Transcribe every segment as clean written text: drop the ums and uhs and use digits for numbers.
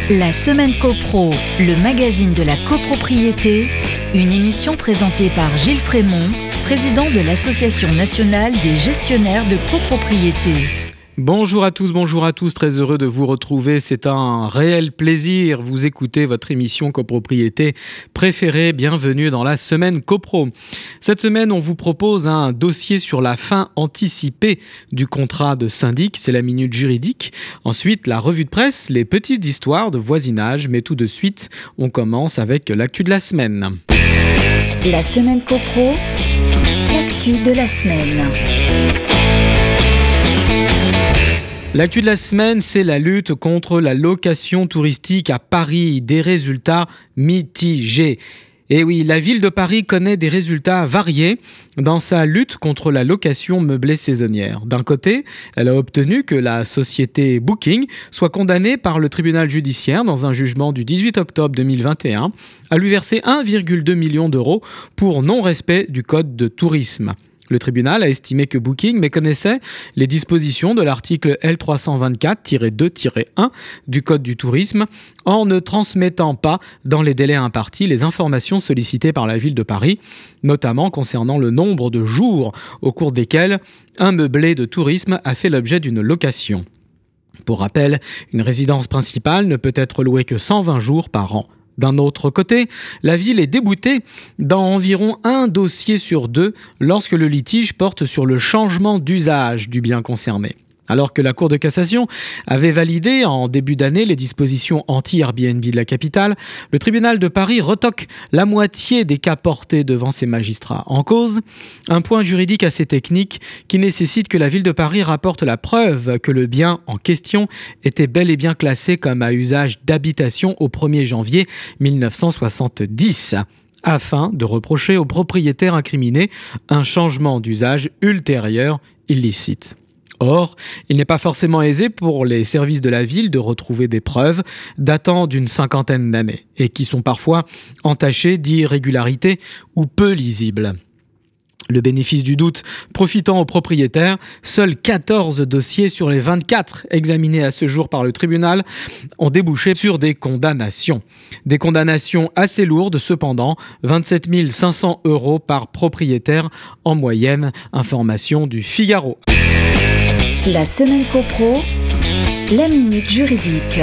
La Semaine CoPro, le magazine de la copropriété, une émission présentée par Gilles Frémont, président de l'Association nationale des gestionnaires de copropriété. Bonjour à tous, très heureux de vous retrouver. C'est un réel plaisir. Vous écoutez votre émission copropriété préférée. Bienvenue dans la Semaine CoPro. Cette semaine, on vous propose un dossier sur la fin anticipée du contrat de syndic. C'est la minute juridique. Ensuite, la revue de presse, les petites histoires de voisinage. Mais tout de suite, on commence avec l'actu de la semaine. La Semaine CoPro, l'actu de la semaine. L'actu de la semaine, c'est la lutte contre la location touristique à Paris. Des résultats mitigés. Et oui, la ville de Paris connaît des résultats variés dans sa lutte contre la location meublée saisonnière. D'un côté, elle a obtenu que la société Booking soit condamnée par le tribunal judiciaire dans un jugement du 18 octobre 2021 à lui verser 1,2 million d'euros pour non-respect du code de tourisme. Le tribunal a estimé que Booking méconnaissait les dispositions de l'article L324-2-1 du Code du tourisme en ne transmettant pas dans les délais impartis les informations sollicitées par la ville de Paris, notamment concernant le nombre de jours au cours desquels un meublé de tourisme a fait l'objet d'une location. Pour rappel, une résidence principale ne peut être louée que 120 jours par an. D'un autre côté, la ville est déboutée dans environ un dossier sur deux lorsque le litige porte sur le changement d'usage du bien concerné. Alors que la Cour de cassation avait validé en début d'année les dispositions anti-Airbnb de la capitale, le tribunal de Paris retoque la moitié des cas portés devant ses magistrats. En cause, un point juridique assez technique qui nécessite que la ville de Paris rapporte la preuve que le bien en question était bel et bien classé comme à usage d'habitation au 1er janvier 1970. Afin de reprocher aux propriétaires incriminés un changement d'usage ultérieur illicite. Or, il n'est pas forcément aisé pour les services de la ville de retrouver des preuves datant d'une cinquantaine d'années et qui sont parfois entachées d'irrégularités ou peu lisibles. Le bénéfice du doute profitant aux propriétaires, seuls 14 dossiers sur les 24 examinés à ce jour par le tribunal ont débouché sur des condamnations. Des condamnations assez lourdes cependant, 27 500 € par propriétaire en moyenne, information du Figaro. La Semaine CoPro, la minute juridique.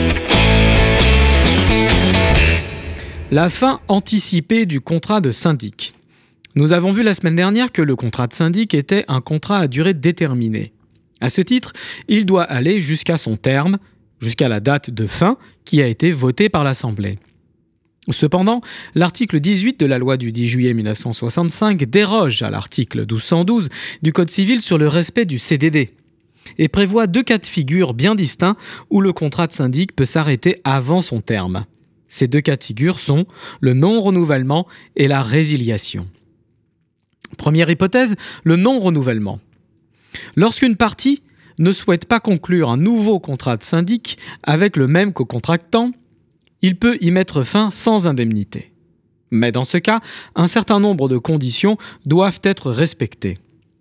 La fin anticipée du contrat de syndic. Nous avons vu la semaine dernière que le contrat de syndic était un contrat à durée déterminée. À ce titre, il doit aller jusqu'à son terme, jusqu'à la date de fin qui a été votée par l'Assemblée. Cependant, l'article 18 de la loi du 10 juillet 1965 déroge à l'article 1212 du Code civil sur le respect du CDD et prévoit deux cas de figure bien distincts où le contrat de syndic peut s'arrêter avant son terme. Ces deux cas de figure sont le non-renouvellement et la résiliation. Première hypothèse, le non-renouvellement. Lorsqu'une partie ne souhaite pas conclure un nouveau contrat de syndic avec le même cocontractant, il peut y mettre fin sans indemnité. Mais dans ce cas, un certain nombre de conditions doivent être respectées.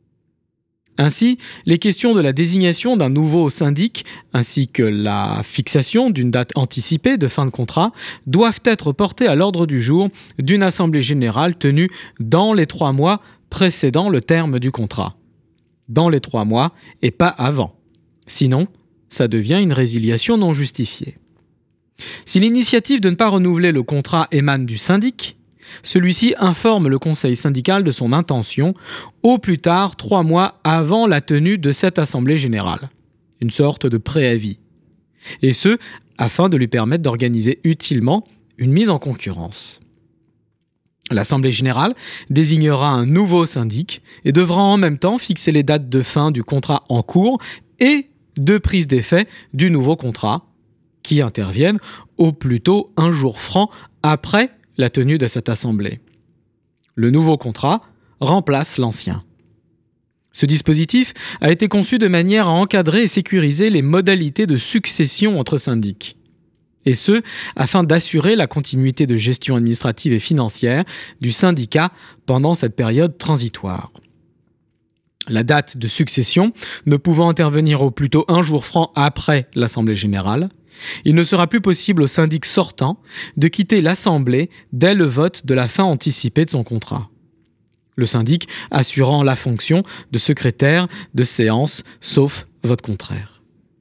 Ainsi, les questions de la désignation d'un nouveau syndic ainsi que la fixation d'une date anticipée de fin de contrat doivent être portées à l'ordre du jour d'une assemblée générale tenue dans les 3 mois précédant le terme du contrat. Dans les 3 mois et pas avant. Sinon, ça devient une résiliation non justifiée. Si l'initiative de ne pas renouveler le contrat émane du syndic, celui-ci informe le conseil syndical de son intention au plus tard 3 mois avant la tenue de cette assemblée générale. Une sorte de préavis. Et ce, afin de lui permettre d'organiser utilement une mise en concurrence. L'assemblée générale désignera un nouveau syndic et devra en même temps fixer les dates de fin du contrat en cours et de prise d'effet du nouveau contrat, qui interviennent au plus tôt un jour franc après la tenue de cette assemblée. Le nouveau contrat remplace l'ancien. Ce dispositif a été conçu de manière à encadrer et sécuriser les modalités de succession entre syndics. Et ce, afin d'assurer la continuité de gestion administrative et financière du syndicat pendant cette période transitoire. La date de succession ne pouvant intervenir au plus tôt un jour franc après l'Assemblée générale, Il ne sera plus possible au syndic sortant de quitter l'Assemblée dès le vote de la fin anticipée de son contrat. Le syndic assurant la fonction de secrétaire de séance, sauf vote contraire.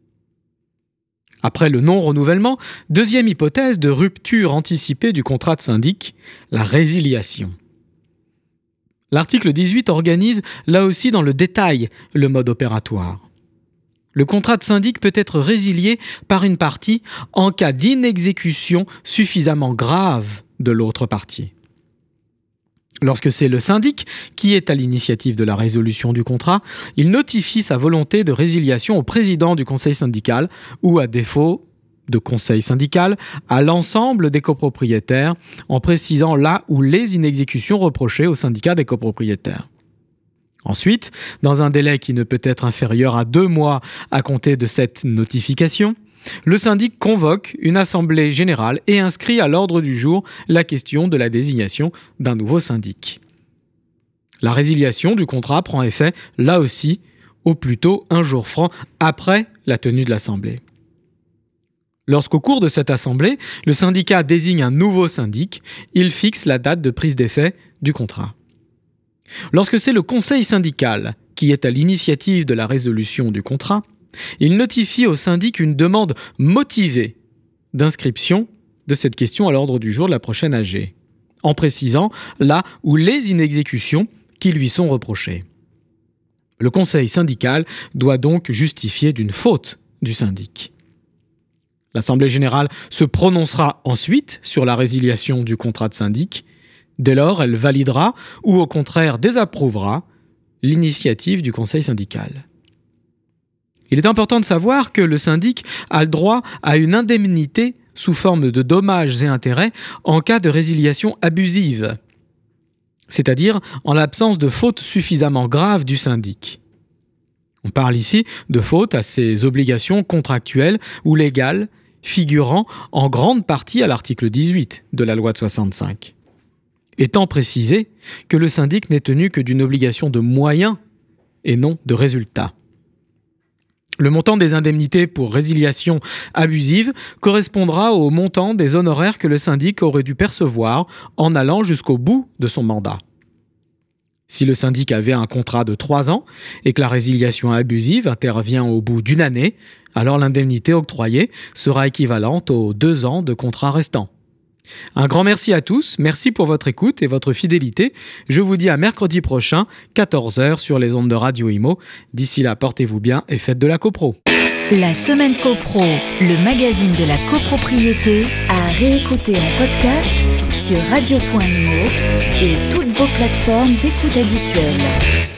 Après le non-renouvellement, deuxième hypothèse de rupture anticipée du contrat de syndic, la résiliation. L'article 18 organise là aussi dans le détail le mode opératoire. Le contrat de syndic peut être résilié par une partie en cas d'inexécution suffisamment grave de l'autre partie. Lorsque c'est le syndic qui est à l'initiative de la résolution du contrat, il notifie sa volonté de résiliation au président du conseil syndical ou, à défaut de conseil syndical, à l'ensemble des copropriétaires en précisant là où les inexécutions reprochées au syndicat des copropriétaires. Ensuite, dans un délai qui ne peut être inférieur à 2 mois à compter de cette notification, le syndic convoque une assemblée générale et inscrit à l'ordre du jour la question de la désignation d'un nouveau syndic. La résiliation du contrat prend effet, là aussi, au plus tôt 1 jour franc après la tenue de l'assemblée. Lorsqu'au cours de cette assemblée, le syndicat désigne un nouveau syndic, il fixe la date de prise d'effet du contrat. Lorsque c'est le conseil syndical qui est à l'initiative de la résolution du contrat, il notifie au syndic une demande motivée d'inscription de cette question à l'ordre du jour de la prochaine AG, en précisant là où les inexécutions qui lui sont reprochées. Le conseil syndical doit donc justifier d'une faute du syndic. L'Assemblée générale se prononcera ensuite sur la résiliation du contrat de syndic. Dès lors, elle validera ou au contraire désapprouvera l'initiative du conseil syndical. Il est important de savoir que le syndic a le droit à une indemnité sous forme de dommages et intérêts en cas de résiliation abusive, c'est-à-dire en l'absence de faute suffisamment grave du syndic. On parle ici de faute à ses obligations contractuelles ou légales figurant en grande partie à l'article 18 de la loi de 65. Étant précisé que le syndic n'est tenu que d'une obligation de moyens et non de résultats. Le montant des indemnités pour résiliation abusive correspondra au montant des honoraires que le syndic aurait dû percevoir en allant jusqu'au bout de son mandat. Si le syndic avait un contrat de 3 ans et que la résiliation abusive intervient au bout d'1 année, alors l'indemnité octroyée sera équivalente aux 2 ans de contrat restant. Un grand merci à tous, merci pour votre écoute et votre fidélité. Je vous dis à mercredi prochain, 14h sur les ondes de Radio Imo. D'ici là, portez-vous bien et faites de la copro. La semaine copro, le magazine de la copropriété, à réécouter en podcast sur radio.imo et toutes vos plateformes d'écoute habituelles.